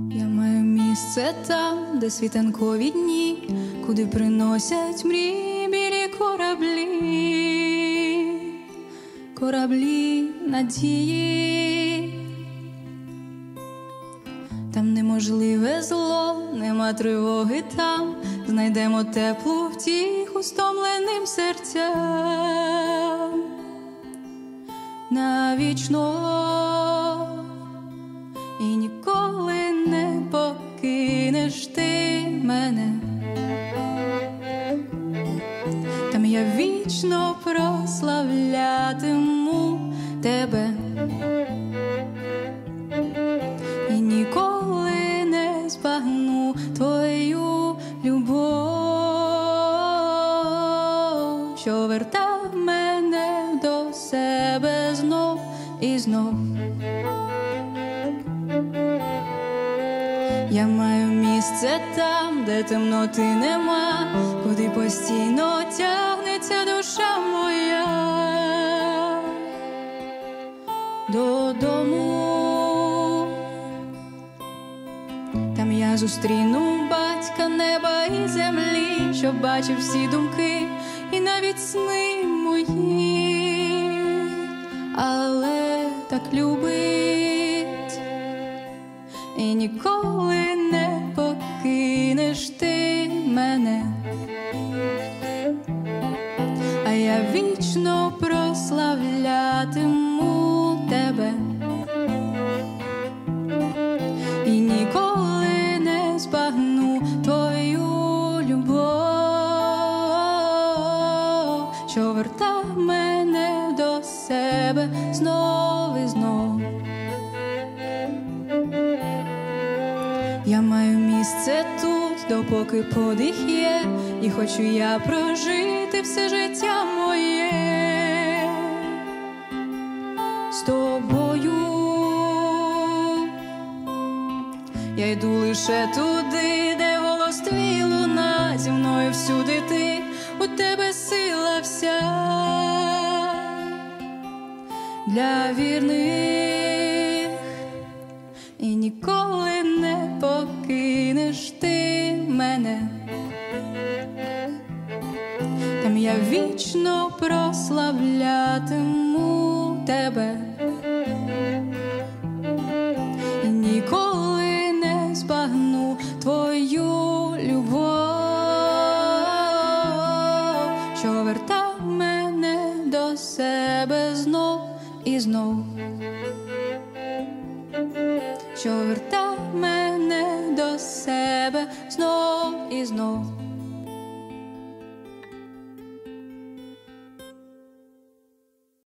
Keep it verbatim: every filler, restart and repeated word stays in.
Я маю місце там, де світанкові дні, куди приносять мрії білі кораблі, кораблі надії. Там неможливе зло, нема тривоги там, знайдемо теплу втіху стомленим серцям. Навічно і ніколи не покинеш ти мене. Там я вічно прославлятиму тебе і ніколи не збагну твою любов, що вертав мене до себе знов і знов. Я маю місце там, де темноти нема, куди постійно тягнеться душа моя додому. Там я зустріну батька неба і землі, що бачив всі думки і навіть сни мої, але так любить і ніколи не покинеш ти мене. А я вічно прославлятиму тебе і ніколи не збагну твою любов, що вертав мене до себе знов і знов. Я маю місце тут, допоки подих є, і хочу я прожити все життя моє з тобою. Я йду лише туди, де голос твій луна, зі мною всюди ти, у тебе сила вся для вірних, і ніколи не покинеш ти мене. Там я вічно прославлятиму тебе і ніколи не збагну твою любов, що вертав мене до себе знов і знов, що вертав мене до себе знов і знов.